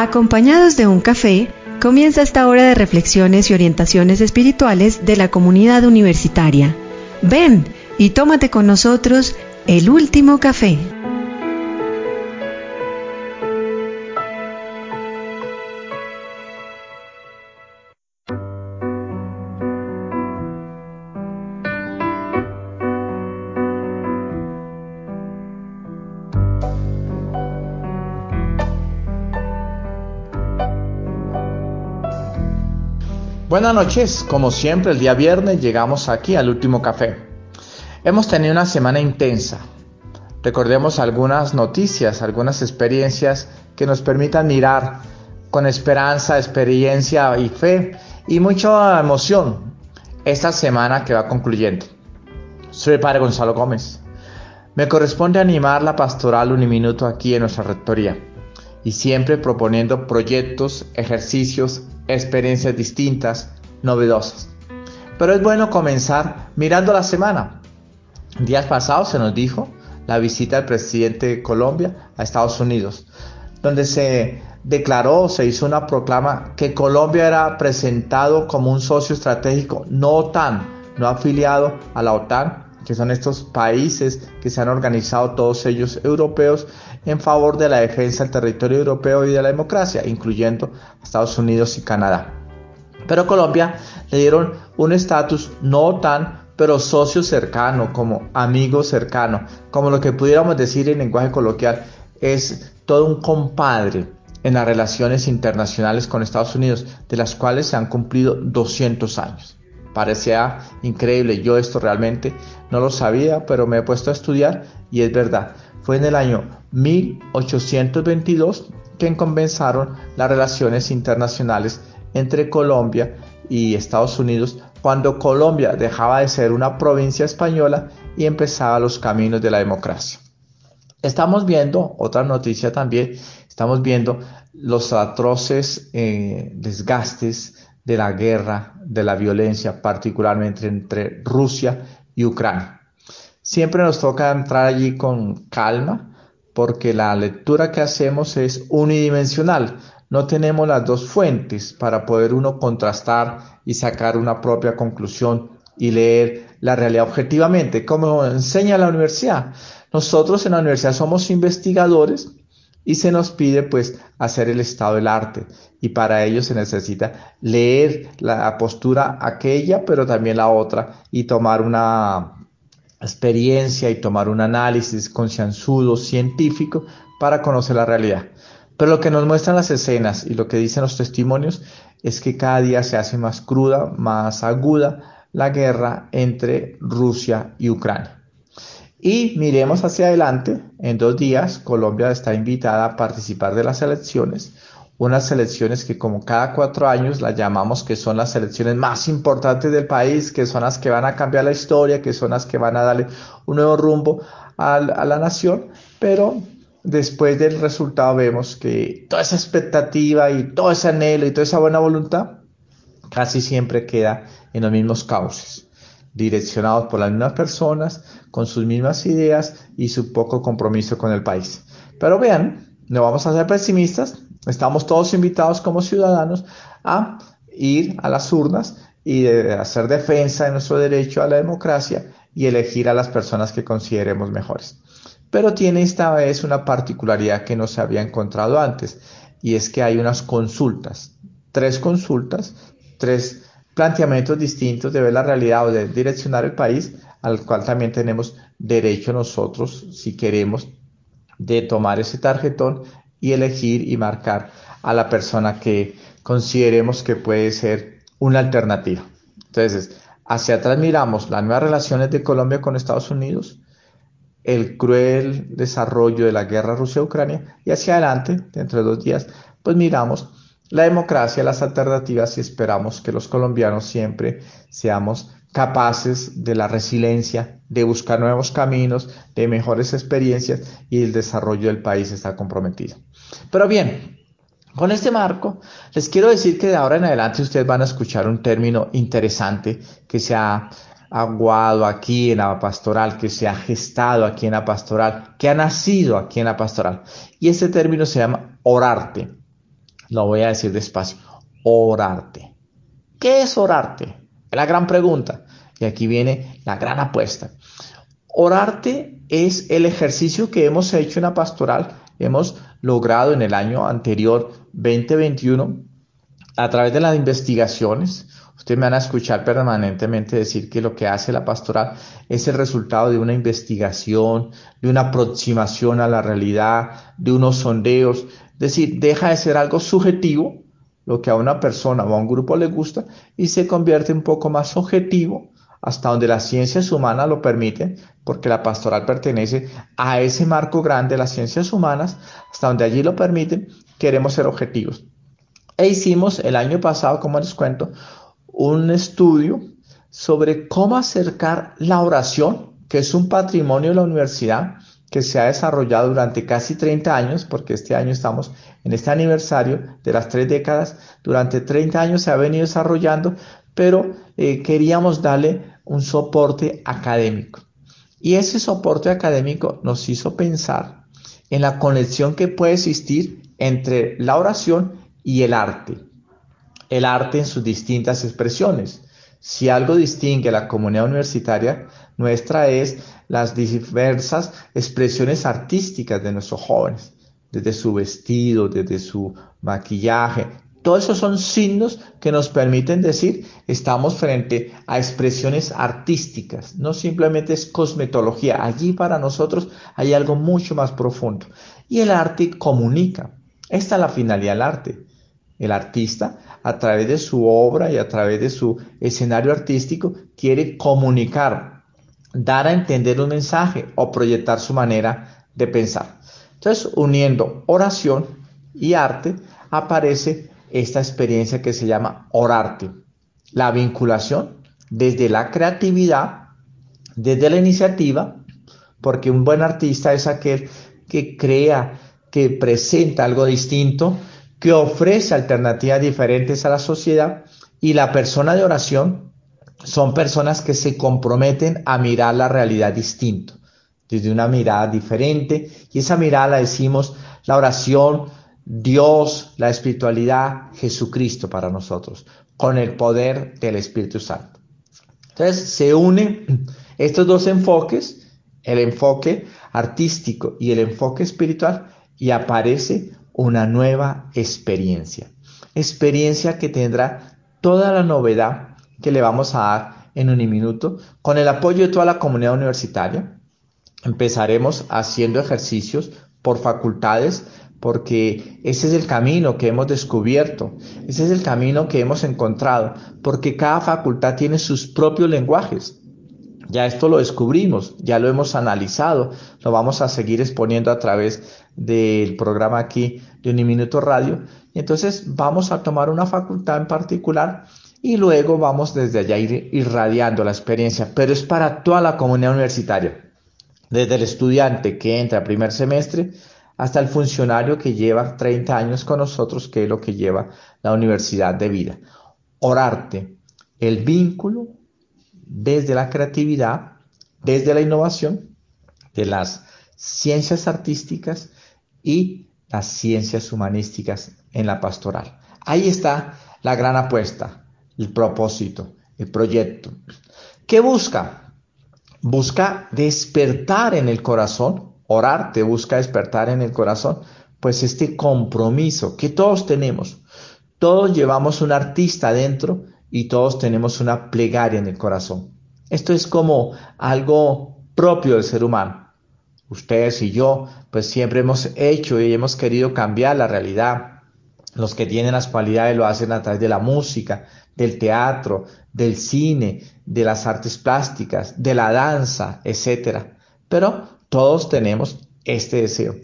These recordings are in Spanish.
Acompañados de un café, comienza esta hora de reflexiones y orientaciones espirituales de la comunidad universitaria. Ven y tómate con nosotros el último café. Buenas noches, como siempre el día viernes llegamos aquí al último café. Hemos tenido una semana intensa. Recordemos algunas noticias, algunas experiencias que nos permitan mirar con esperanza, experiencia y fe y mucha emoción esta semana que va concluyendo. Soy el Padre Gonzalo Gómez. Me corresponde animar la pastoral Uniminuto aquí en nuestra rectoría y siempre proponiendo proyectos, ejercicios, experiencias distintas, novedosas. Pero es bueno comenzar mirando la semana. Días pasados se nos dijo la visita del presidente de Colombia a Estados Unidos, donde se declaró, se hizo una proclama que Colombia era presentado como un socio estratégico no OTAN, no afiliado a la OTAN, que son estos países que se han organizado todos ellos europeos en favor de la defensa del territorio europeo y de la democracia, incluyendo Estados Unidos y Canadá. Pero a Colombia le dieron un estatus no OTAN, pero socio cercano, como amigo cercano, como lo que pudiéramos decir en lenguaje coloquial, es todo un compadre en las relaciones internacionales con Estados Unidos, de las cuales se han cumplido 200 años. Parecía increíble, yo esto realmente no lo sabía, pero me he puesto a estudiar y es verdad. Fue en el año 1822 que comenzaron las relaciones internacionales entre Colombia y Estados Unidos, cuando Colombia dejaba de ser una provincia española y empezaba los caminos de la democracia. Estamos viendo, otra noticia también, estamos viendo los atroces desgastes de la guerra, de la violencia, particularmente entre Rusia y Ucrania. Siempre nos toca entrar allí con calma, porque la lectura que hacemos es unidimensional. No tenemos las dos fuentes para poder uno contrastar y sacar una propia conclusión y leer la realidad objetivamente, como enseña la universidad. Nosotros en la universidad somos investigadores y se nos pide pues hacer el estado del arte, y para ello se necesita leer la postura aquella pero también la otra y tomar una experiencia y tomar un análisis concienzudo, científico, para conocer la realidad. Pero lo que nos muestran las escenas y lo que dicen los testimonios es que cada día se hace más cruda, más aguda la guerra entre Rusia y Ucrania. Y miremos hacia adelante, en 2 días Colombia está invitada a participar de las elecciones, unas elecciones que como cada 4 años las llamamos que son las elecciones más importantes del país, que son las que van a cambiar la historia, que son las que van a darle un nuevo rumbo a la nación, pero después del resultado vemos que toda esa expectativa y todo ese anhelo y toda esa buena voluntad casi siempre queda en los mismos cauces, direccionados por las mismas personas, con sus mismas ideas y su poco compromiso con el país. Pero vean, no vamos a ser pesimistas, estamos todos invitados como ciudadanos a ir a las urnas y hacer defensa de nuestro derecho a la democracia y elegir a las personas que consideremos mejores. Pero tiene esta vez una particularidad que no se había encontrado antes, y es que hay unas consultas, 3 consultas, 3 planteamientos distintos de ver la realidad o de direccionar el país, al cual también tenemos derecho nosotros, si queremos, de tomar ese tarjetón y elegir y marcar a la persona que consideremos que puede ser una alternativa. Entonces, hacia atrás miramos las nuevas relaciones de Colombia con Estados Unidos, el cruel desarrollo de la guerra Rusia-Ucrania, y hacia adelante, dentro de 2 días, pues miramos la democracia, las alternativas, y esperamos que los colombianos siempre seamos capaces de la resiliencia, de buscar nuevos caminos, de mejores experiencias, y el desarrollo del país está comprometido. Pero bien, con este marco, les quiero decir que de ahora en adelante ustedes van a escuchar un término interesante que se ha aguado aquí en la pastoral, que se ha gestado aquí en la pastoral, que ha nacido aquí en la pastoral. Y ese término se llama orarte. Lo voy a decir despacio. Orarte. ¿Qué es orarte? Es la gran pregunta. Y aquí viene la gran apuesta. Orarte es el ejercicio que hemos hecho en la pastoral, hemos logrado en el año anterior, 2021, a través de las investigaciones. Ustedes me van a escuchar permanentemente decir que lo que hace la pastoral es el resultado de una investigación, de una aproximación a la realidad, de unos sondeos. Es decir, deja de ser algo subjetivo, lo que a una persona o a un grupo le gusta, y se convierte un poco más objetivo, hasta donde las ciencias humanas lo permiten, porque la pastoral pertenece a ese marco grande de las ciencias humanas, hasta donde allí lo permiten, queremos ser objetivos. E hicimos el año pasado, como les cuento, un estudio sobre cómo acercar la oración, que es un patrimonio de la universidad que se ha desarrollado durante casi 30 años, porque este año estamos en este aniversario de las 3 décadas. Durante 30 años se ha venido desarrollando, pero queríamos darle un soporte académico. Y ese soporte académico nos hizo pensar en la conexión que puede existir entre la oración y el arte en sus distintas expresiones. Si algo distingue a la comunidad universitaria nuestra es las diversas expresiones artísticas de nuestros jóvenes, desde su vestido, desde su maquillaje. Todos esos son signos que nos permiten decir estamos frente a expresiones artísticas, no simplemente es cosmetología. Allí para nosotros hay algo mucho más profundo. Y el arte comunica. Esta es la finalidad del arte. El artista, a través de su obra y a través de su escenario artístico, quiere comunicar, dar a entender un mensaje o proyectar su manera de pensar. Entonces, uniendo oración y arte, aparece esta experiencia que se llama orarte. La vinculación desde la creatividad, desde la iniciativa, porque un buen artista es aquel que crea, que presenta algo distinto, que ofrece alternativas diferentes a la sociedad, y la persona de oración son personas que se comprometen a mirar la realidad distinto, desde una mirada diferente, y esa mirada la decimos la oración, Dios, la espiritualidad, Jesucristo para nosotros, con el poder del Espíritu Santo. Entonces se unen estos dos enfoques, el enfoque artístico y el enfoque espiritual, y aparece una nueva experiencia. Experiencia que tendrá toda la novedad que le vamos a dar en un minuto con el apoyo de toda la comunidad universitaria. Empezaremos haciendo ejercicios por facultades, porque ese es el camino que hemos descubierto, ese es el camino que hemos encontrado, porque cada facultad tiene sus propios lenguajes. Ya esto lo descubrimos, ya lo hemos analizado, lo vamos a seguir exponiendo a través del programa aquí de Uniminuto Radio. Y entonces vamos a tomar una facultad en particular y luego vamos desde allá a ir irradiando la experiencia, pero es para toda la comunidad universitaria. Desde el estudiante que entra a primer semestre hasta el funcionario que lleva 30 años con nosotros, que es lo que lleva la universidad de vida. Orarte, el vínculo desde la creatividad, desde la innovación, de las ciencias artísticas y las ciencias humanísticas en la pastoral. Ahí está la gran apuesta, el propósito, el proyecto. ¿Qué busca? Busca despertar en el corazón, orar te busca despertar en el corazón, pues este compromiso que todos tenemos, todos llevamos un artista dentro y todos tenemos una plegaria en el corazón. Esto es como algo propio del ser humano. Ustedes y yo, pues siempre hemos hecho y hemos querido cambiar la realidad. Los que tienen las cualidades lo hacen a través de la música, del teatro, del cine, de las artes plásticas, de la danza, etcétera. Pero todos tenemos este deseo.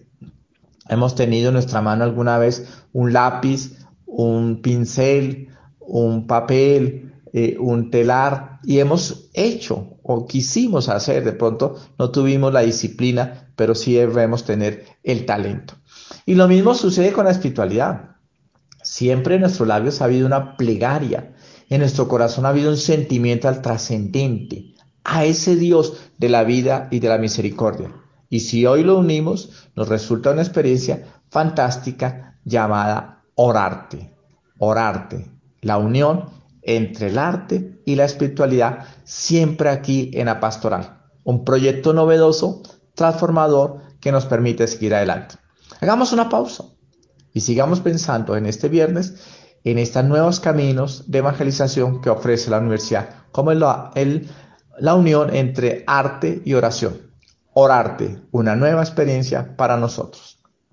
Hemos tenido en nuestra mano alguna vez un lápiz, un pincel, un papel, un telar, y hemos hecho o quisimos hacer, de pronto no tuvimos la disciplina, pero sí debemos tener el talento. Y lo mismo sucede con la espiritualidad. Siempre en nuestros labios ha habido una plegaria, en nuestro corazón ha habido un sentimiento al trascendente, a ese Dios de la vida y de la misericordia. Y si hoy lo unimos, nos resulta una experiencia fantástica llamada orarte, orarte, la unión entre el arte y la espiritualidad, siempre aquí en la pastoral. Un proyecto novedoso, transformador, que nos permite seguir adelante. Hagamos una pausa y sigamos pensando en este viernes en estos nuevos caminos de evangelización que ofrece la universidad, como la unión entre arte y oración. Orarte, una nueva experiencia para nosotros.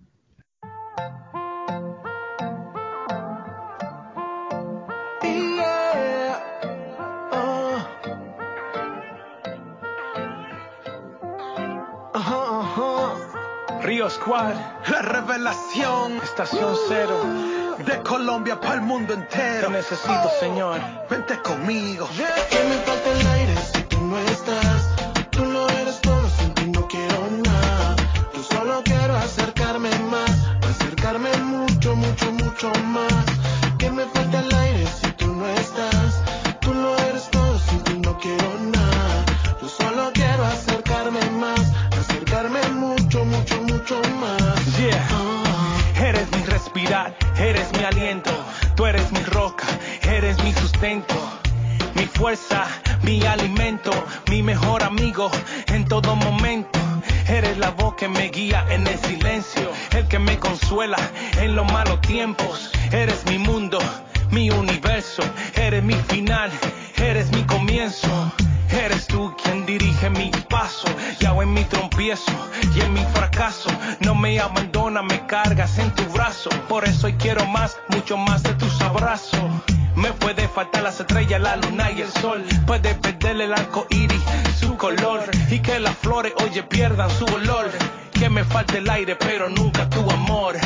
Río Squad, la revelación, estación cero, de Colombia para el mundo entero. Te necesito, Señor, vente conmigo. Que me falta el aire si tú no estás. Tú lo eres todo, sin ti no quiero nada. Yo solo quiero acercarme mucho, mucho, mucho más. Que me falta el aire si tú no estás. Tú lo eres todo, sin ti no quiero nada. Yo solo quiero acercarme mucho, mucho, mucho más. Yeah. Eres mi respirar, eres mi aliento. Tú eres mi roca, eres mi sustento. Mi fuerza, mi alimento, mi mejor amigo en todo momento. Eres la voz que me guía en el silencio, el que me consuela en los malos tiempos. Eres mi mundo, mi universo, eres mi final, eres mi comienzo. Eres tú quien dirige mis pasos, y aún en mi trompiezo y en mi fracaso. No me abandona, me cargas en tu brazo. Por eso hoy quiero más, mucho más de tus abrazos. Me puede faltar las estrellas, la luna y el sol. Puede perderle el arco iris, su color. Y que las flores, oye, pierdan su olor. Que me falte el aire, pero nunca tu amor.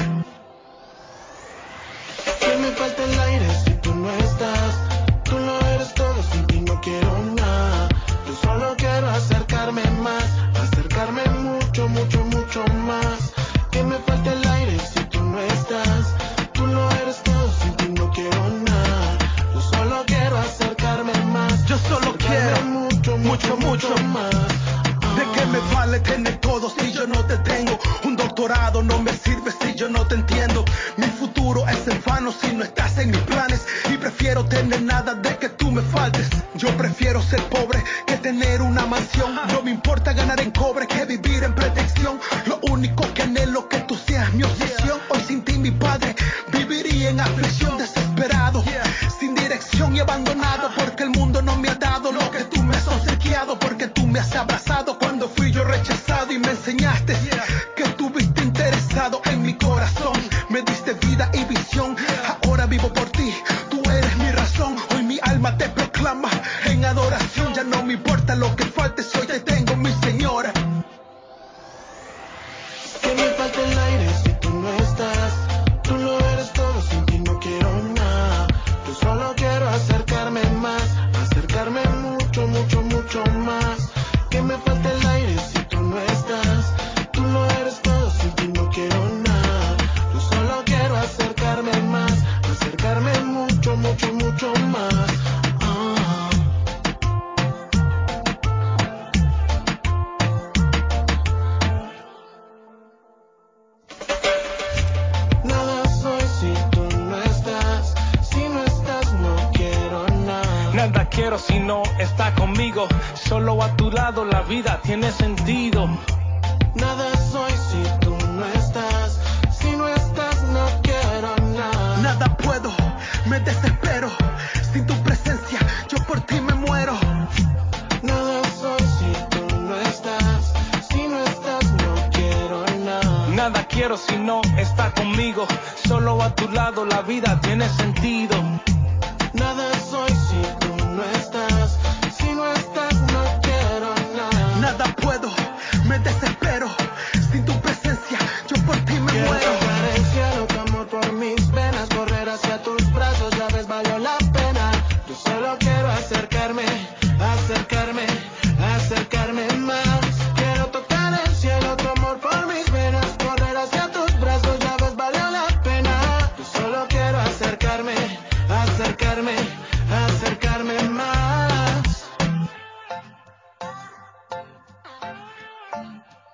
Que me falta el aire si tú no estás. Tú lo eres todo, sin ti no quiero nada. Yo solo quiero acercarme mucho, mucho, mucho más. Que me falta el aire si tú no estás. Tú lo eres todo, sin ti no quiero nada. Yo solo quiero acercarme mucho, mucho, mucho más. ¿De qué me vale tener todo si yo no te tengo? Un doctorado no me sirve si yo no te entiendo. Mi futuro es en vano si no estás en mis planes. Y prefiero tener nada de que tú me faltes. Yo prefiero ser pobre que tener una mansión. No me importa ganar en cobre que vivir en protección. Lo único que anhelo que tú seas mi obsesión. Hoy sin ti mi padre viviría en aflicción, desesperado, sin dirección y abandonado. Porque el mundo no me ha dado lo que tú me has obsequiado. Porque tú me has abrazado cuando fui yo rechazado. Y me enseñaste que estuviste interesado en mi corazón. Me diste vida y visión, ahora vivo por ti. Tú eres mi razón, hoy mi alma te proclama en adoración. Ya no me importa lo que falte si hoy te tengo, mi Señora. Que me falta el aire si tú no estás. Tú lo eres todo, sin ti no quiero nada. Yo solo quiero acercarme mucho, mucho, mucho más. Que me falta el aire si tú no estás. Tú lo eres todo, sin ti no quiero nada. Yo solo quiero acercarme mucho, mucho, mucho más. Nada soy si tú no estás. Si no estás no quiero nada. Nada quiero si no está conmigo. Solo a tu lado la vida tiene sentido. Nada soy si tú no estás. Si no estás no quiero nada. Nada puedo, me desespero. Sin tu presencia yo por ti me muero. Nada soy si tú no estás. Si no estás no quiero nada. Nada quiero si no está conmigo. Solo a tu lado la vida tiene sentido. Nada soy si tú no estás. Si no estás no quiero nada. Nada puedo, me desespero. Sin tu presencia yo por ti me Quiero muero. tocar el cielo, tu amor por mis venas. Correr hacia tus brazos, ya ves valió la pena. Yo solo quiero acercarme más. Quiero tocar el cielo, tu amor por mis venas. Correr hacia tus brazos, ya ves valió la pena. Yo solo quiero acercarme más.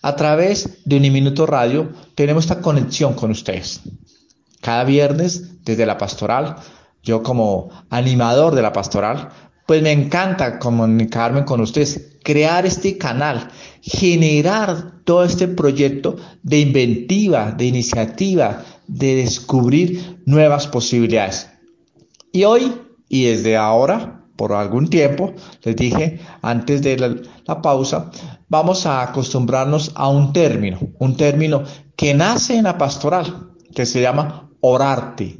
A través de Uniminuto Radio tenemos esta conexión con ustedes. Cada viernes desde la pastoral, yo como animador de la pastoral, pues me encanta comunicarme con ustedes, crear este canal, generar todo este proyecto de inventiva, de iniciativa, de descubrir nuevas posibilidades. Y hoy, y desde ahora, por algún tiempo, les dije antes de la pausa, vamos a acostumbrarnos a un término que nace en la pastoral, que se llama orarte,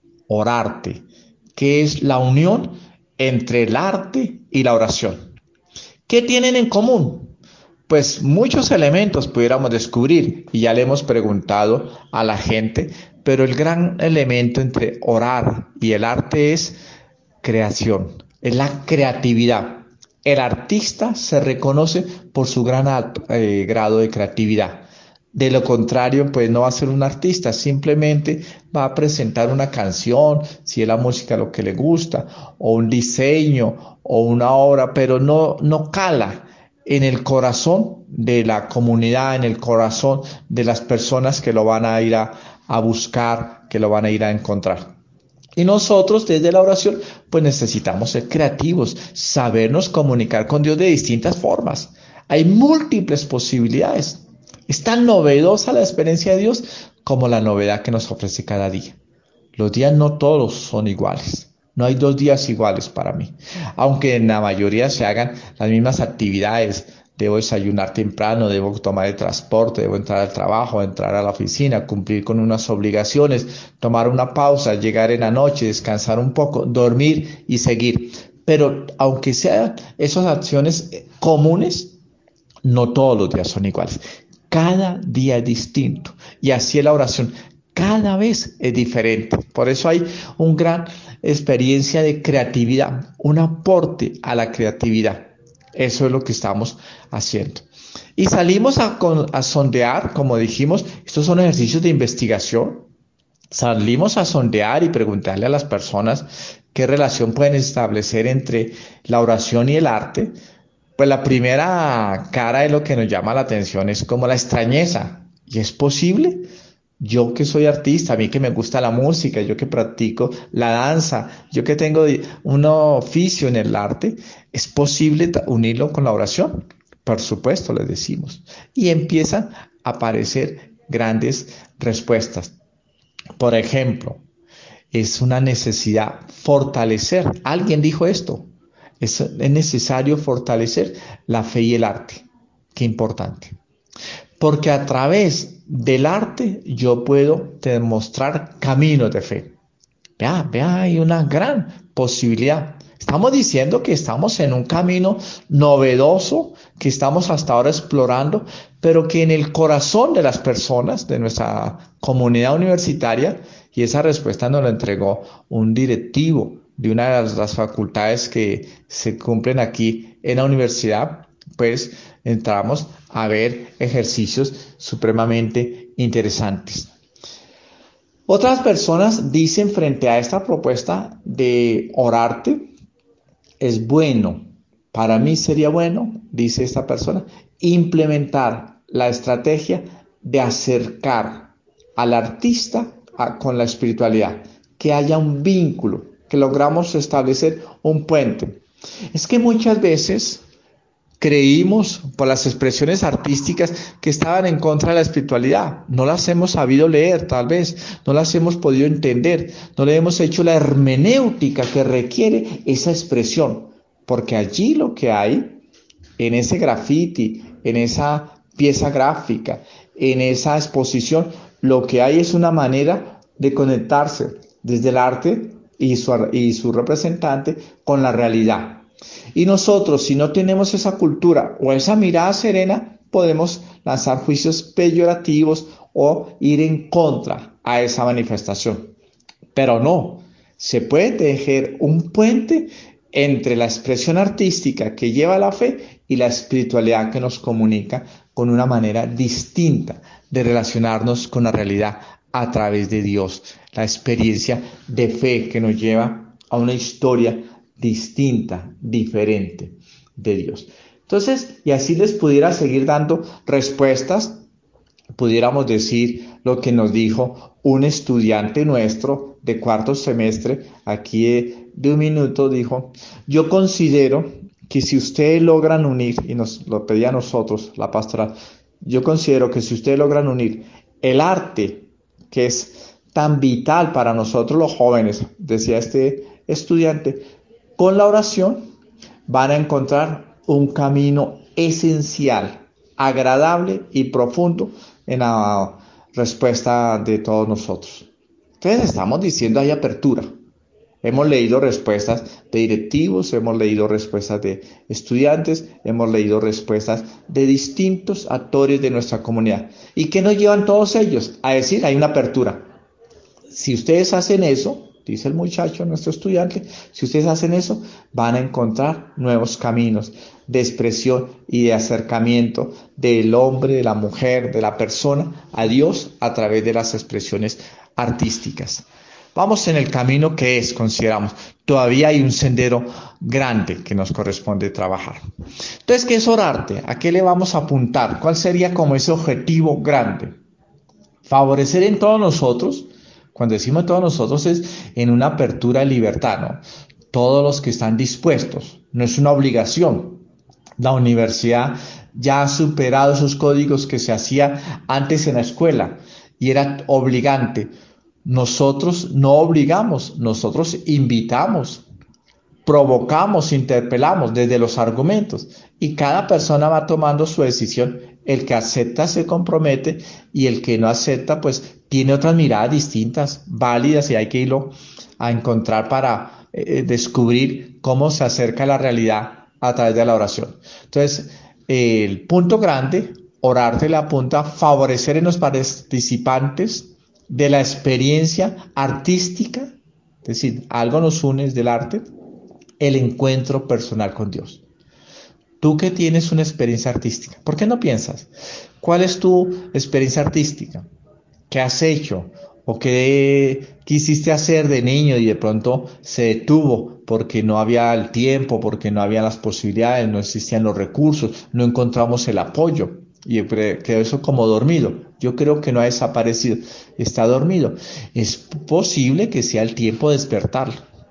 que es la unión entre el arte y la oración. ¿Qué tienen en común? Pues muchos elementos pudiéramos descubrir y ya le hemos preguntado a la gente, pero el gran elemento entre orar y el arte es creación, es la creatividad. El artista se reconoce por su gran grado de creatividad. De lo contrario, pues no va a ser un artista, simplemente va a presentar una canción, si es la música lo que le gusta, o un diseño, o una obra, pero no cala en el corazón de la comunidad, en el corazón de las personas que lo van a ir a buscar, que lo van a ir a encontrar. Y nosotros desde la oración pues necesitamos ser creativos, sabernos comunicar con Dios de distintas formas. Hay múltiples posibilidades. Es tan novedosa la experiencia de Dios como la novedad que nos ofrece cada día. Los días no todos son iguales. No hay 2 días iguales para mí. Aunque en la mayoría se hagan las mismas actividades. Debo desayunar temprano, debo tomar el transporte, debo entrar al trabajo, entrar a la oficina, cumplir con unas obligaciones, tomar una pausa, llegar en la noche, descansar un poco, dormir y seguir. Pero aunque sean esas acciones comunes, no todos los días son iguales. Cada día es distinto. Y así es la oración. Cada vez es diferente. Por eso hay una gran experiencia de creatividad, un aporte a la creatividad. Eso es lo que estamos haciendo. Y salimos a sondear, como dijimos, estos son ejercicios de investigación. Salimos a sondear y preguntarle a las personas qué relación pueden establecer entre la oración y el arte. Pues la primera cara de lo que nos llama la atención es como la extrañeza. ¿Y es posible? Yo que soy artista, a mí que me gusta la música, yo que practico la danza, yo que tengo un oficio en el arte, ¿es posible unirlo con la oración? Por supuesto, les decimos. Y empiezan a aparecer grandes respuestas. Por ejemplo, es una necesidad fortalecer. Alguien dijo esto. Es necesario fortalecer la fe y el arte. Qué importante. Porque a través del arte yo puedo demostrar caminos de fe. Vea, hay una gran posibilidad. Estamos diciendo que estamos en un camino novedoso, que estamos hasta ahora explorando, pero que en el corazón de las personas, de nuestra comunidad universitaria, y esa respuesta nos la entregó un directivo de una de las facultades que se cumplen aquí en la universidad, pues entramos a ver ejercicios supremamente interesantes. Otras personas dicen frente a esta propuesta de orarte, es bueno, para mí sería bueno, dice esta persona, implementar la estrategia de acercar al artista con la espiritualidad, que haya un vínculo, que logramos establecer un puente. Es que muchas veces creímos por las expresiones artísticas que estaban en contra de la espiritualidad. No las hemos sabido leer, tal vez, no las hemos podido entender, no le hemos hecho la hermenéutica que requiere esa expresión, porque allí lo que hay, en ese graffiti, en esa pieza gráfica, en esa exposición, lo que hay es una manera de conectarse desde el arte y su representante con la realidad. Y nosotros, si no tenemos esa cultura o esa mirada serena, podemos lanzar juicios peyorativos o ir en contra a esa manifestación. Pero no, se puede tejer un puente entre la expresión artística que lleva la fe y la espiritualidad que nos comunica con una manera distinta de relacionarnos con la realidad a través de Dios. La experiencia de fe que nos lleva a una historia distinta, diferente de Dios. Entonces, y así les pudiera seguir dando respuestas, pudiéramos decir lo que nos dijo un estudiante nuestro de cuarto semestre, aquí de un minuto, dijo: yo considero que si ustedes logran unir, y nos lo pedía a nosotros la pastoral, yo considero que si ustedes logran unir el arte, que es tan vital para nosotros los jóvenes, decía este estudiante, con la oración, van a encontrar un camino esencial, agradable y profundo en la respuesta de todos nosotros. Entonces estamos diciendo hay apertura. Hemos leído respuestas de directivos, hemos leído respuestas de estudiantes, hemos leído respuestas de distintos actores de nuestra comunidad. ¿Y qué nos llevan todos ellos? A decir, hay una apertura. Si ustedes hacen eso, dice el muchacho, nuestro estudiante, si ustedes hacen eso, van a encontrar nuevos caminos de expresión y de acercamiento del hombre, de la mujer, de la persona a Dios a través de las expresiones artísticas. Vamos en el camino que es, consideramos, todavía hay un sendero grande que nos corresponde trabajar. Entonces, ¿qué es orarte? ¿A qué le vamos a apuntar? ¿Cuál sería como ese objetivo grande? Favorecer en todos nosotros, cuando decimos todos nosotros es en una apertura de libertad, ¿no? Todos los que están dispuestos, no es una obligación. La universidad ya ha superado esos códigos que se hacía antes en la escuela y era obligante. Nosotros no obligamos, nosotros invitamos, provocamos, interpelamos desde los argumentos y cada persona va tomando su decisión. El que acepta se compromete y el que no acepta pues tiene otras miradas distintas, válidas, y hay que irlo a encontrar para descubrir cómo se acerca a la realidad a través de la oración. Entonces, el punto grande, orarte, le apunta a favorecer en los participantes de la experiencia artística, es decir, algo nos une desde el arte, el encuentro personal con Dios. Tú que tienes una experiencia artística, ¿por qué no piensas? ¿Cuál es tu experiencia artística? ¿Qué has hecho? ¿O qué quisiste hacer de niño y de pronto se detuvo porque no había el tiempo, porque no había las posibilidades, no existían los recursos, no encontramos el apoyo? Y quedó eso como dormido. Yo creo que no ha desaparecido, está dormido. Es posible que sea el tiempo de despertarlo.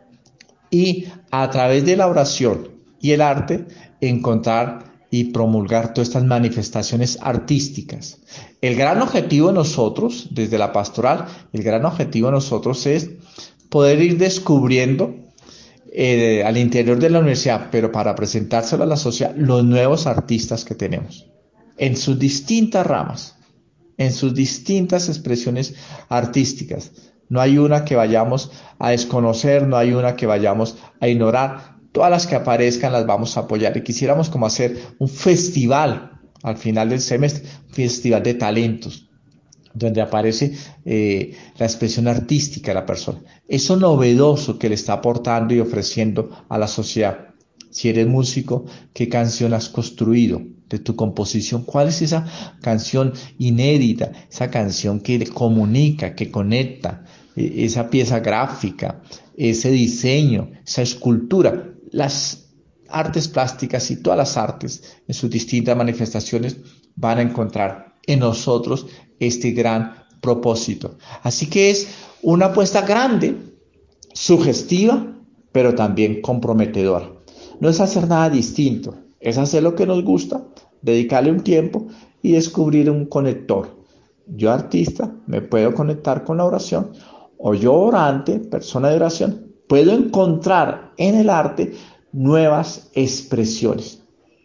Y a través de la oración y el arte, encontrar y promulgar todas estas manifestaciones artísticas. El gran objetivo de nosotros, desde la pastoral, el gran objetivo de nosotros es poder ir descubriendo al interior de la universidad, pero para presentárselo a la sociedad, los nuevos artistas que tenemos, en sus distintas ramas, en sus distintas expresiones artísticas. No hay una que vayamos a desconocer, no hay una que vayamos a ignorar. Todas las que aparezcan las vamos a apoyar. Y quisiéramos como hacer un festival al final del semestre, un festival de talentos, donde aparece la expresión artística de la persona. Eso novedoso que le está aportando y ofreciendo a la sociedad. Si eres músico, ¿qué canción has construido de tu composición? ¿Cuál es esa canción inédita? Esa canción que comunica, que conecta, esa pieza gráfica, ese diseño, esa escultura. Las artes plásticas y todas las artes en sus distintas manifestaciones van a encontrar en nosotros este gran propósito. Así que es una apuesta grande, sugestiva, pero también comprometedora. No es hacer nada distinto, es hacer lo que nos gusta, dedicarle un tiempo y descubrir un conector. Yo, artista, me puedo conectar con la oración, o yo, orante, persona de oración, puedo encontrar en el arte nuevas expresiones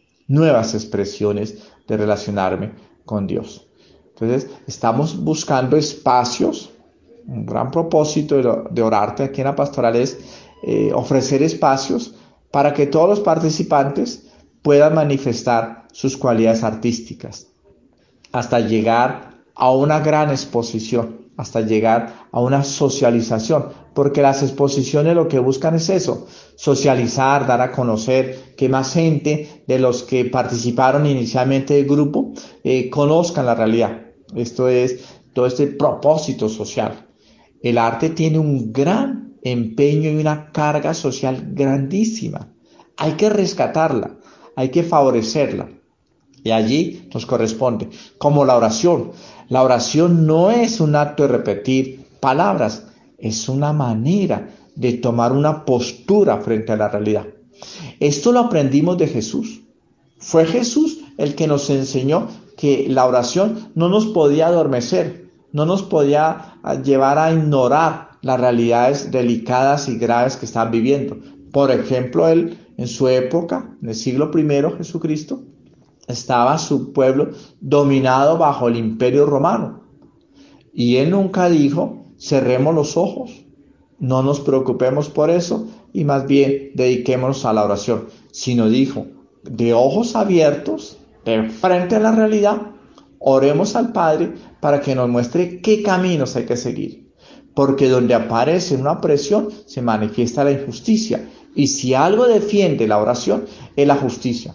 de relacionarme con Dios. Entonces, estamos buscando espacios. Un gran propósito de orarte aquí en la pastoral es ofrecer espacios para que todos los participantes puedan manifestar sus cualidades artísticas hasta llegar a una gran exposición, hasta llegar a una socialización, porque las exposiciones lo que buscan es eso, socializar, dar a conocer, que más gente de los que participaron inicialmente del grupo conozcan la realidad. Esto es todo este propósito social. El arte tiene un gran empeño y una carga social grandísima. Hay que rescatarla, hay que favorecerla. Y allí nos corresponde, como la oración. La oración no es un acto de repetir palabras, es una manera de tomar una postura frente a la realidad. Esto lo aprendimos de Jesús. Fue Jesús el que nos enseñó que la oración no nos podía adormecer, no nos podía llevar a ignorar las realidades delicadas y graves que estaban viviendo. Por ejemplo, él en su época, en el siglo I, Jesucristo, estaba su pueblo dominado bajo el imperio romano. Y él nunca dijo, cerremos los ojos, no nos preocupemos por eso y más bien dediquémonos a la oración, sino dijo, de ojos abiertos, de frente a la realidad, oremos al Padre para que nos muestre qué caminos hay que seguir. Porque donde aparece una presión se manifiesta la injusticia. Y si algo defiende la oración, es la justicia.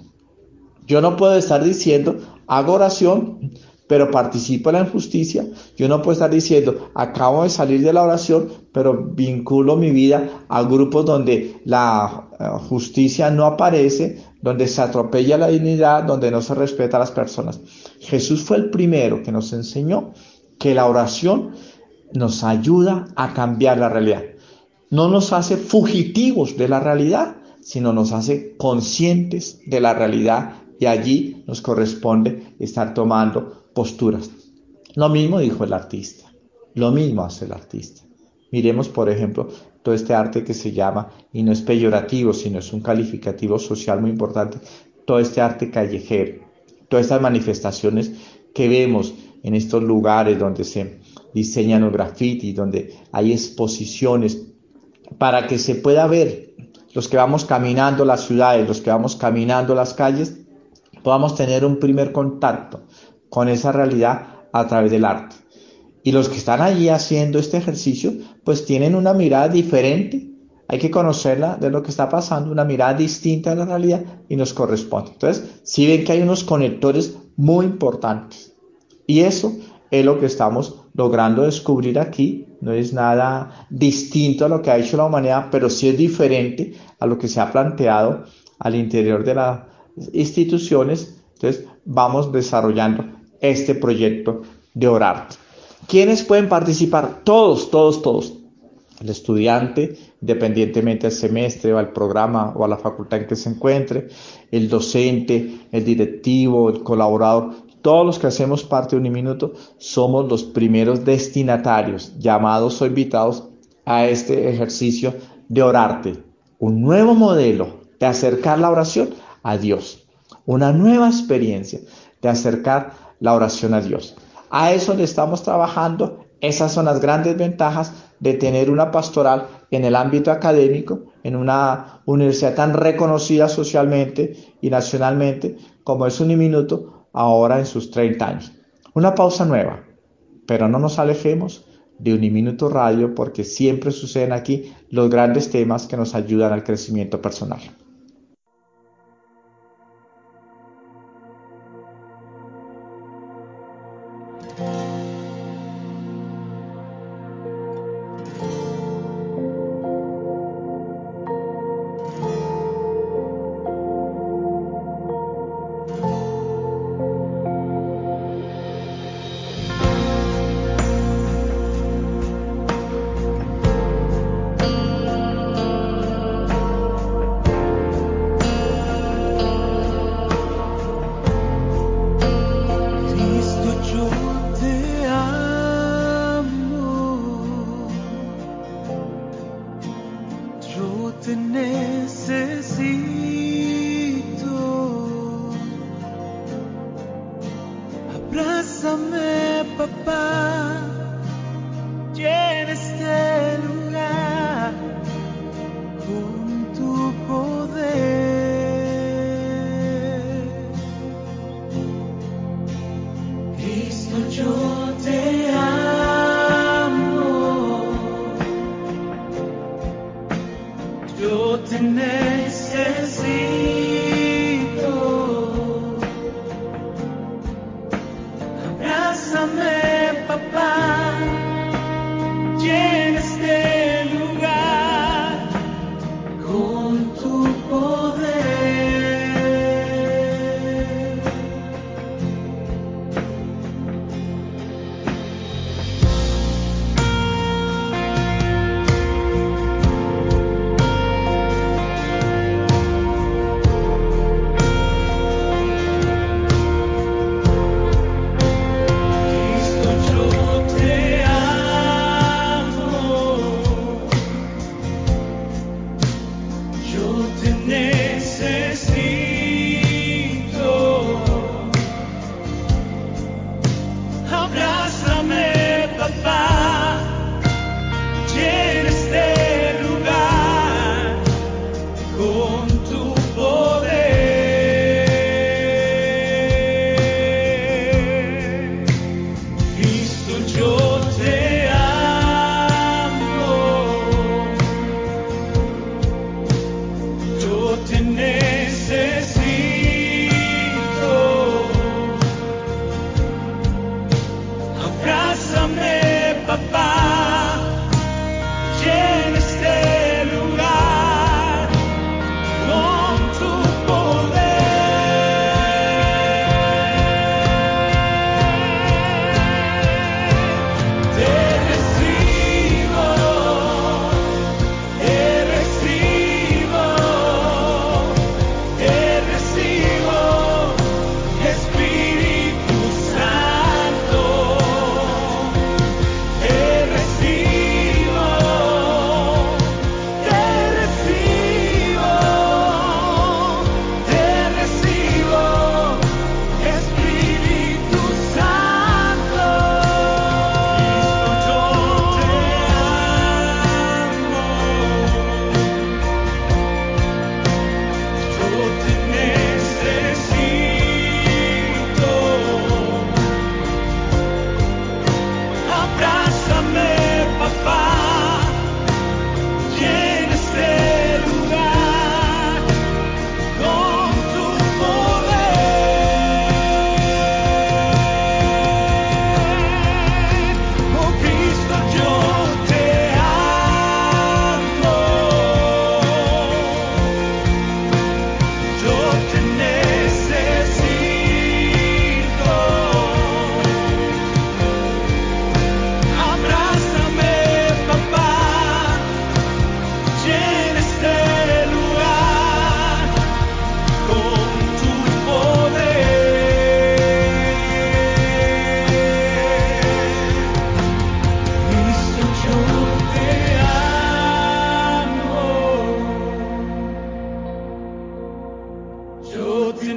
Yo no puedo estar diciendo, hago oración, pero participo en la injusticia. Yo no puedo estar diciendo, acabo de salir de la oración, pero vinculo mi vida a grupos donde la justicia no aparece, donde se atropella la dignidad, donde no se respeta a las personas. Jesús fue el primero que nos enseñó que la oración nos ayuda a cambiar la realidad. No nos hace fugitivos de la realidad, sino nos hace conscientes de la realidad y allí nos corresponde estar tomando posturas. Lo mismo dijo el artista, lo mismo hace el artista. Miremos, por ejemplo, todo este arte que se llama, y no es peyorativo, sino es un calificativo social muy importante, todo este arte callejero, todas estas manifestaciones que vemos en estos lugares donde se diseñan los grafitis, donde hay exposiciones, para que se pueda ver, los que vamos caminando las ciudades, los que vamos caminando las calles, podamos tener un primer contacto con esa realidad a través del arte. Y los que están allí haciendo este ejercicio, pues tienen una mirada diferente. Hay que conocerla de lo que está pasando, una mirada distinta a la realidad y nos corresponde. Entonces, sí ven que hay unos conectores muy importantes. Y eso es lo que estamos logrando descubrir aquí. No es nada distinto a lo que ha hecho la humanidad, pero sí es diferente a lo que se ha planteado al interior de las instituciones. Entonces, vamos desarrollando este proyecto de Orarte. ¿Quiénes pueden participar? Todos, todos, todos. El estudiante, independientemente del semestre o al programa o a la facultad en que se encuentre, el docente, el directivo, el colaborador, todos los que hacemos parte de Uniminuto somos los primeros destinatarios, llamados o invitados a este ejercicio de Orarte, un nuevo modelo de acercar la oración a Dios, una nueva experiencia de acercar la oración a Dios. A eso le estamos trabajando. Esas son las grandes ventajas de tener una pastoral en el ámbito académico, en una universidad tan reconocida socialmente y nacionalmente como es Uniminuto, ahora en sus 30 años. Una pausa nueva, pero no nos alejemos de Uniminuto Radio porque siempre suceden aquí los grandes temas que nos ayudan al crecimiento personal.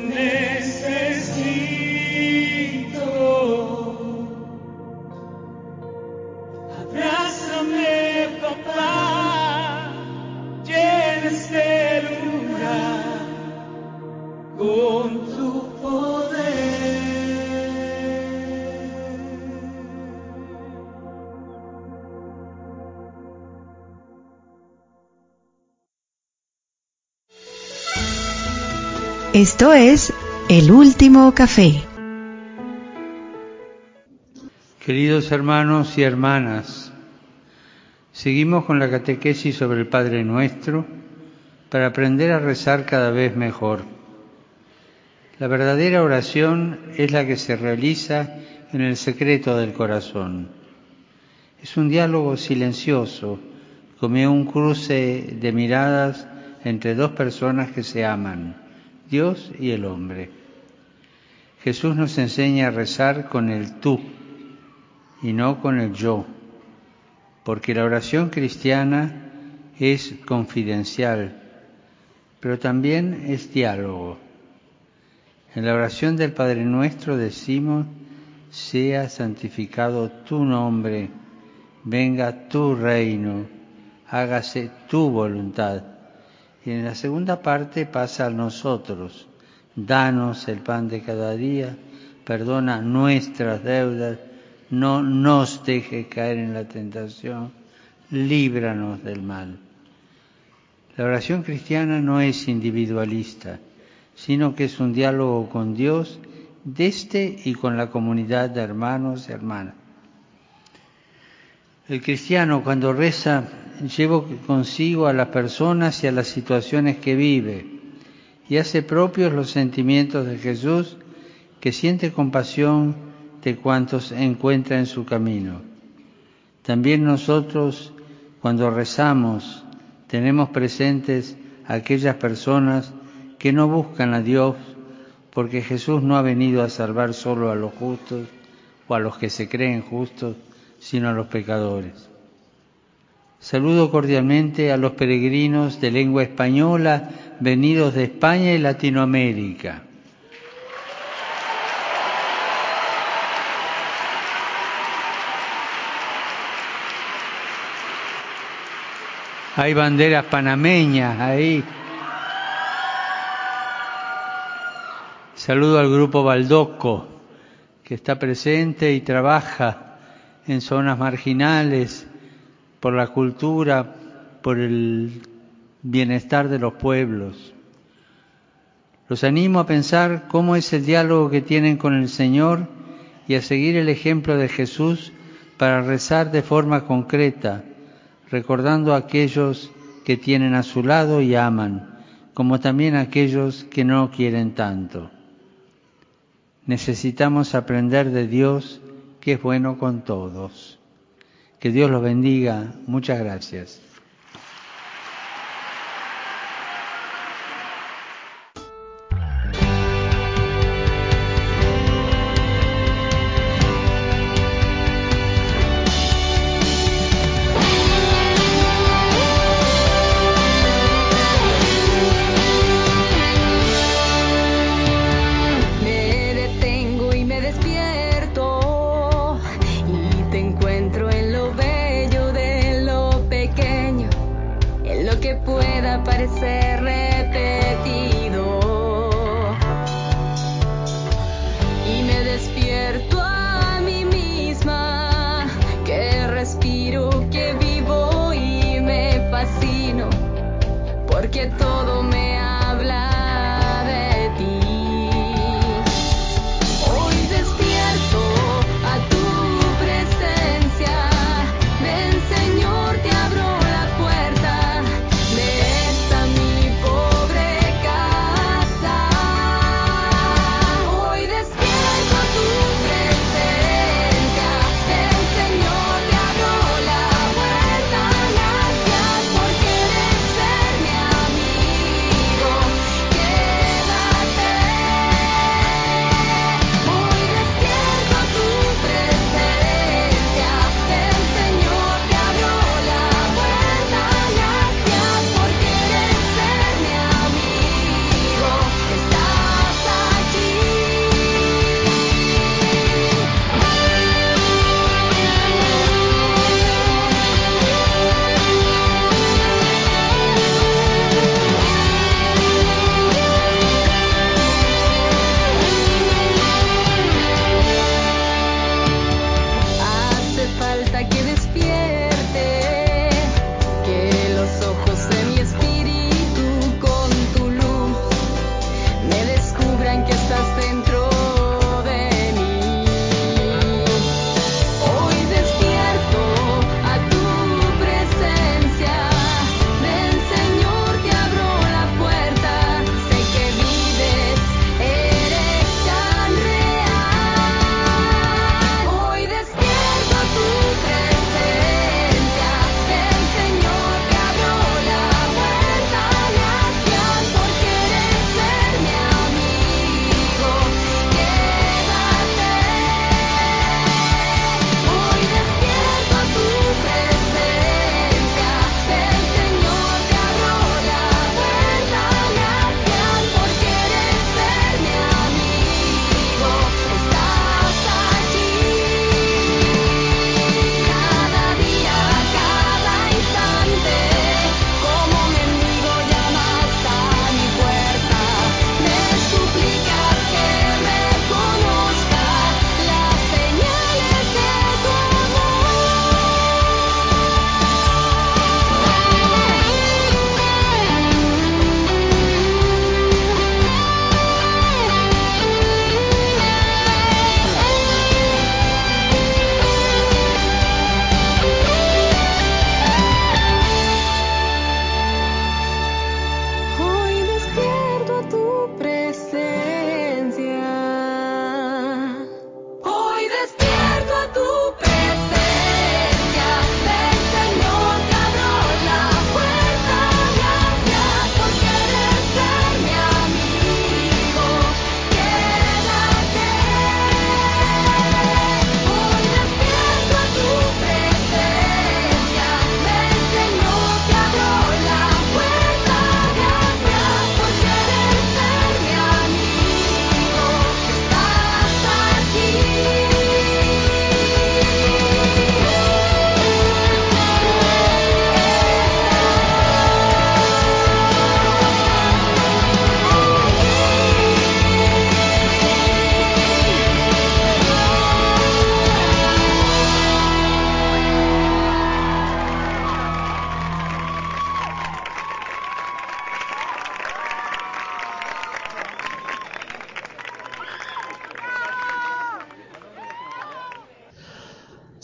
Esto es El Último Café. Queridos hermanos y hermanas, seguimos con la catequesis sobre el Padre Nuestro para aprender a rezar cada vez mejor. La verdadera oración es la que se realiza en el secreto del corazón. Es un diálogo silencioso, como un cruce de miradas entre dos personas que se aman, Dios y el hombre. Jesús nos enseña a rezar con el tú y no con el yo, porque la oración cristiana es confidencial, pero también es diálogo. En la oración del Padre Nuestro decimos: sea santificado tu nombre, venga tu reino, hágase tu voluntad. Y en la segunda parte pasa a nosotros: danos el pan de cada día, perdona nuestras deudas, no nos dejes caer en la tentación, líbranos del mal. La oración cristiana no es individualista, sino que es un diálogo con Dios desde y con la comunidad de hermanos y hermanas. El cristiano, cuando reza, lleva consigo a las personas y a las situaciones que vive y hace propios los sentimientos de Jesús, que siente compasión de cuantos encuentra en su camino. También nosotros, cuando rezamos, tenemos presentes a aquellas personas que no buscan a Dios, porque Jesús no ha venido a salvar solo a los justos o a los que se creen justos, sino a los pecadores. Saludo cordialmente a los peregrinos de lengua española venidos de España y Latinoamérica. Hay banderas panameñas ahí. Saludo al grupo Baldoco, que está presente y trabaja en zonas marginales por la cultura, por el bienestar de los pueblos. Los animo a pensar cómo es el diálogo que tienen con el Señor y a seguir el ejemplo de Jesús para rezar de forma concreta, recordando a aquellos que tienen a su lado y aman, como también a aquellos que no quieren tanto. Necesitamos aprender de Dios, que es bueno con todos. Que Dios los bendiga. Muchas gracias. Encuentro en lo bello de lo pequeño.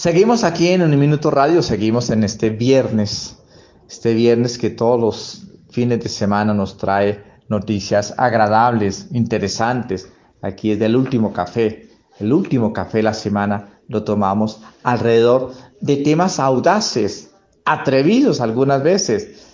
Seguimos aquí en Un Minuto Radio, seguimos en este viernes que todos los fines de semana nos trae noticias agradables, interesantes. Aquí es del último café. El último café de la semana lo tomamos alrededor de temas audaces, atrevidos algunas veces,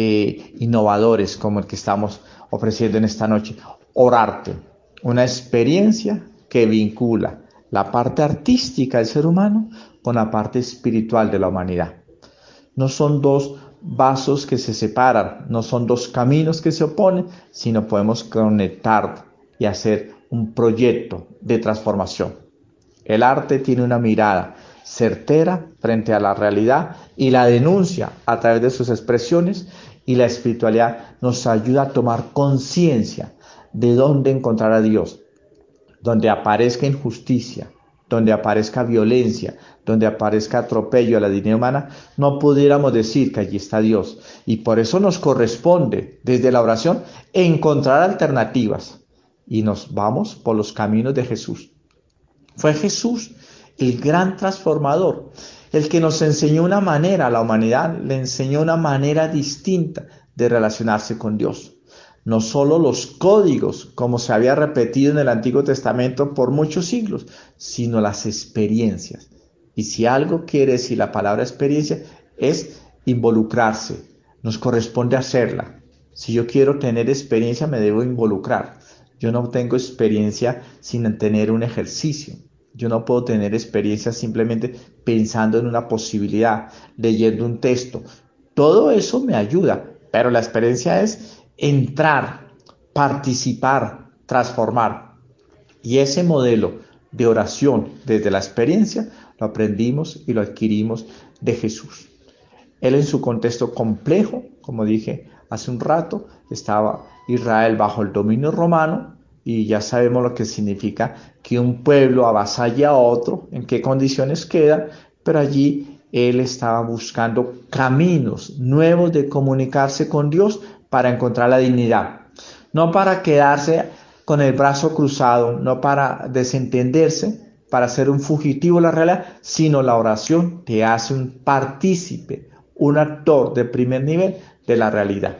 innovadores como el que estamos ofreciendo en esta noche. Orarte, una experiencia que vincula la parte artística del ser humano con la parte espiritual de la humanidad. No son dos vasos que se separan, no son dos caminos que se oponen, sino podemos conectar y hacer un proyecto de transformación. El arte tiene una mirada certera frente a la realidad y la denuncia a través de sus expresiones, y la espiritualidad nos ayuda a tomar conciencia de dónde encontrar a Dios, donde aparezca injusticia, donde aparezca violencia, donde aparezca atropello a la dignidad humana, no pudiéramos decir que allí está Dios. Y por eso nos corresponde, desde la oración, encontrar alternativas. Y nos vamos por los caminos de Jesús. Fue Jesús el gran transformador, el que nos enseñó una manera, a la humanidad le enseñó una manera distinta de relacionarse con Dios. No solo los códigos, como se había repetido en el Antiguo Testamento por muchos siglos, sino las experiencias. Y si algo quiere decir la palabra experiencia, es involucrarse. Nos corresponde hacerla. Si yo quiero tener experiencia, me debo involucrar. Yo no tengo experiencia sin tener un ejercicio. Yo no puedo tener experiencia simplemente pensando en una posibilidad, leyendo un texto. Todo eso me ayuda, pero la experiencia es entrar, participar, transformar. Y ese modelo de oración desde la experiencia lo aprendimos y lo adquirimos de Jesús. Él, en su contexto complejo, como dije hace un rato, estaba Israel bajo el dominio romano, y ya sabemos lo que significa que un pueblo avasalle a otro, en qué condiciones queda, pero allí él estaba buscando caminos nuevos de comunicarse con Dios para encontrar la dignidad. No para quedarse con el brazo cruzado, no para desentenderse, para ser un fugitivo de la realidad, sino la oración te hace un partícipe, un actor de primer nivel de la realidad.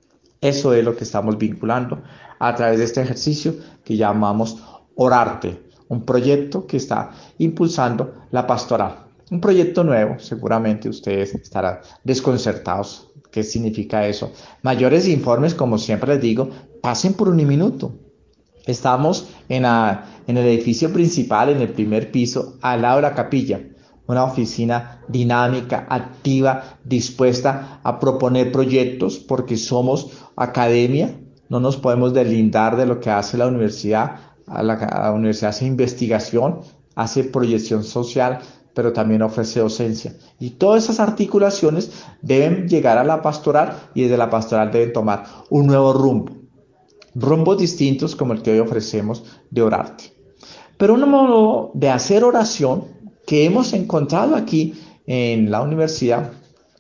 Eso es lo que estamos vinculando a través de este ejercicio que llamamos Orarte, un proyecto que está impulsando la pastoral. Un proyecto nuevo, seguramente ustedes estarán desconcertados. ¿Qué significa eso? Mayores informes, como siempre les digo, pasen por Un Minuto. Estamos en el edificio principal, en el primer piso, al lado de la capilla. Una oficina dinámica, activa, dispuesta a proponer proyectos, porque somos academia, no nos podemos deslindar de lo que hace la universidad. La universidad hace investigación, hace proyección social, pero también ofrece docencia. Y todas esas articulaciones deben llegar a la pastoral, y desde la pastoral deben tomar un nuevo rumbo. Rumbos distintos como el que hoy ofrecemos de Orarte. Pero un modo de hacer oración que hemos encontrado aquí en la universidad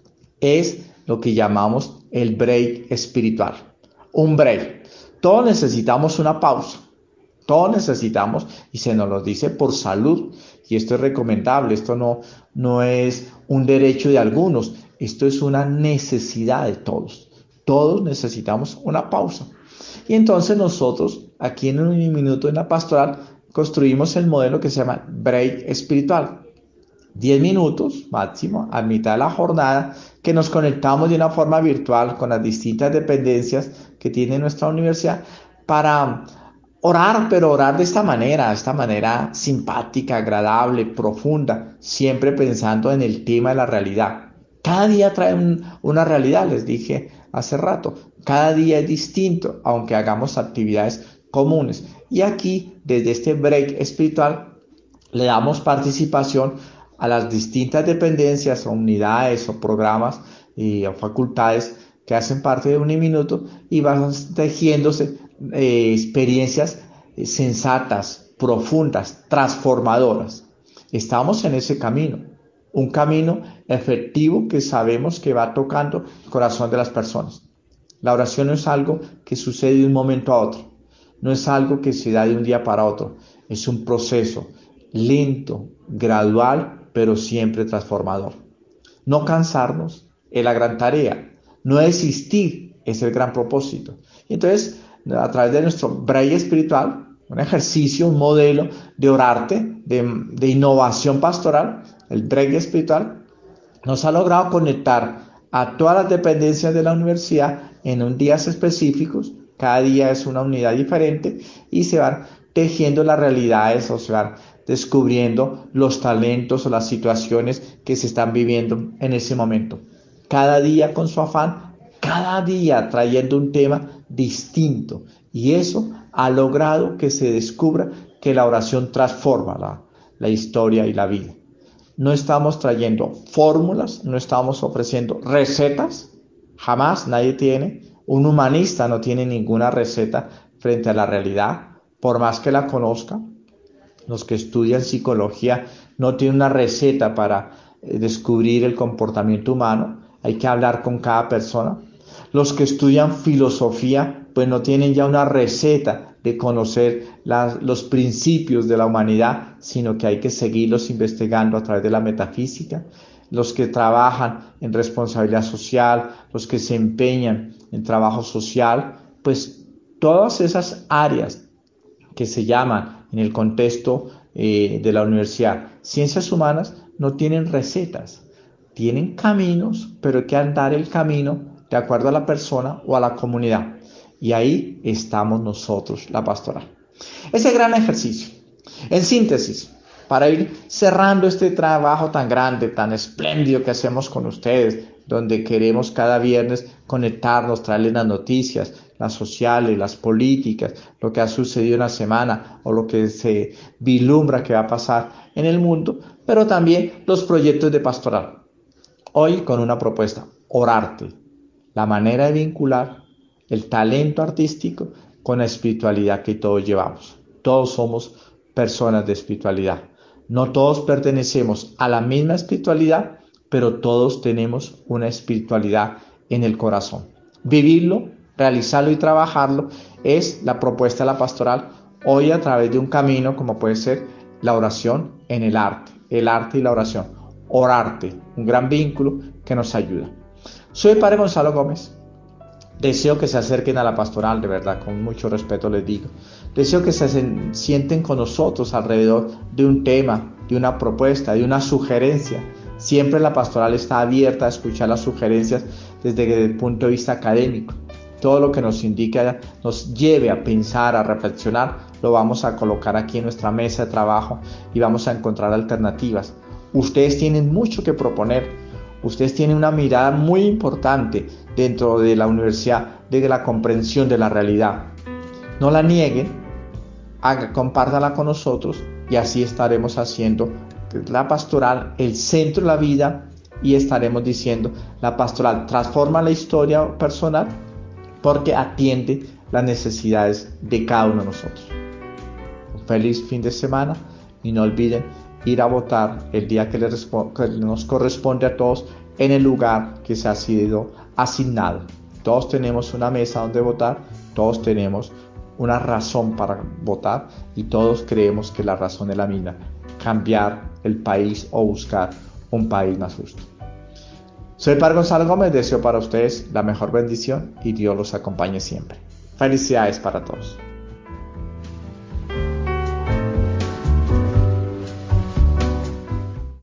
es lo que llamamos el break espiritual. Un break. Todos necesitamos una pausa. Todos necesitamos, y se nos lo dice por salud, y esto es recomendable. Esto no es un derecho de algunos, esto es una necesidad de todos. Todos necesitamos una pausa. Y entonces nosotros, aquí en Un Minuto en la pastoral, construimos el modelo que se llama break espiritual. 10 minutos máximo a mitad de la jornada, que nos conectamos de una forma virtual con las distintas dependencias que tiene nuestra universidad para orar, pero orar de esta manera simpática, agradable, profunda, siempre pensando en el tema de la realidad. Cada día trae una realidad, les dije hace rato. Cada día es distinto, aunque hagamos actividades comunes. Y aquí, desde este break espiritual, le damos participación a las distintas dependencias o unidades o programas o facultades que hacen parte de Un Minuto, y van tejiéndose experiencias sensatas, profundas, transformadoras. Estamos en ese camino, un camino efectivo que sabemos que va tocando el corazón de las personas. La oración no es algo que sucede de un momento a otro, no es algo que se da de un día para otro, es un proceso lento, gradual, pero siempre transformador. No cansarnos es la gran tarea, no desistir es el gran propósito. Y entonces, a través de nuestro braille espiritual, un ejercicio, un modelo de orarte, de innovación pastoral, el braille espiritual, nos ha logrado conectar a todas las dependencias de la universidad en días específicos. Cada día es una unidad diferente y se van tejiendo las realidades, o se van descubriendo los talentos o las situaciones que se están viviendo en ese momento. Cada día con su afán, cada día trayendo un tema distinto. Y eso ha logrado que se descubra que la oración transforma la historia y la vida. No estamos trayendo fórmulas, no estamos ofreciendo recetas, jamás nadie tiene. Un humanista no tiene ninguna receta frente a la realidad, por más que la conozca. Los que estudian psicología no tienen una receta para descubrir el comportamiento humano, hay que hablar con cada persona. Los que estudian filosofía pues no tienen ya una receta de conocer los principios de la humanidad, sino que hay que seguirlos investigando a través de la metafísica. Los que trabajan en responsabilidad social, los que se empeñan en trabajo social, pues todas esas áreas que se llaman en el contexto de la universidad ciencias humanas no tienen recetas, tienen caminos, pero hay que andar el camino de acuerdo a la persona o a la comunidad. Y ahí estamos nosotros, la pastoral. Ese gran ejercicio, en síntesis, para ir cerrando este trabajo tan grande, tan espléndido que hacemos con ustedes, donde queremos cada viernes conectarnos, traerles las noticias, las sociales, las políticas, lo que ha sucedido en la semana o lo que se vislumbra que va a pasar en el mundo, pero también los proyectos de pastoral. Hoy con una propuesta, orarte, la manera de vincular el talento artístico con la espiritualidad que todos llevamos. Todos somos personas de espiritualidad. No todos pertenecemos a la misma espiritualidad, pero todos tenemos una espiritualidad en el corazón. Vivirlo, realizarlo y trabajarlo es la propuesta de la pastoral hoy a través de un camino como puede ser la oración en el arte y la oración. Orarte, un gran vínculo que nos ayuda. Soy el Padre Gonzalo Gómez. Deseo que se acerquen a la pastoral, de verdad, con mucho respeto les digo. Deseo que se sienten con nosotros alrededor de un tema, de una propuesta, de una sugerencia. Siempre la pastoral está abierta a escuchar las sugerencias desde el punto de vista académico. Todo lo que nos indique, nos lleve a pensar, a reflexionar, lo vamos a colocar aquí en nuestra mesa de trabajo y vamos a encontrar alternativas. Ustedes tienen mucho que proponer. Ustedes tienen una mirada muy importante dentro de la universidad, de la comprensión de la realidad. No la nieguen, compártala con nosotros y así estaremos haciendo la pastoral el centro de la vida y estaremos diciendo la pastoral transforma la historia personal porque atiende las necesidades de cada uno de nosotros. Un feliz fin de semana y no olviden ir a votar el día que nos corresponde a todos en el lugar que se ha sido asignado. Todos tenemos una mesa donde votar, todos tenemos una razón para votar y todos creemos que la razón es la misma, cambiar el país o buscar un país más justo. Soy el Padre Gonzalo Gómez, deseo para ustedes la mejor bendición y Dios los acompañe siempre. Felicidades para todos.